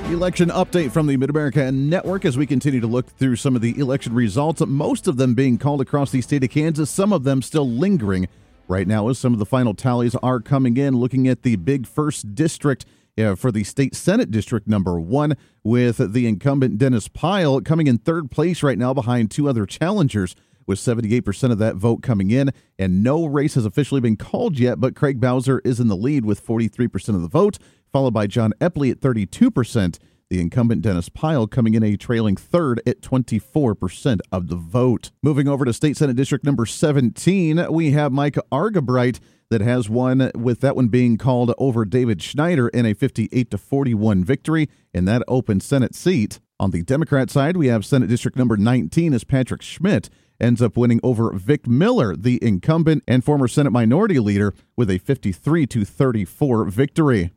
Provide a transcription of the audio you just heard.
Election update from the Mid-America Network as we continue to look through some of the election results, most of them being called across the state of Kansas, some of them still lingering right now as some of the final tallies are coming in. Looking at the big first district for the state Senate District number 1, with the incumbent Dennis Pyle coming in third place right now behind two other challengers, with 78% of that vote coming in, and no race has officially been called yet, but Craig Bowser is in the lead with 43% of the vote, followed by John Epley at 32%. The incumbent Dennis Pyle coming in a trailing third at 24% of the vote. Moving over to State Senate District number 17, we have Micah Argabright that has won, with that one being called over David Schneider in a 58-41 victory in that open Senate seat. On the Democrat side, we have Senate District number 19 as Patrick Schmidt ends up winning over Vic Miller, the incumbent and former Senate Minority Leader, with a 53-34 victory.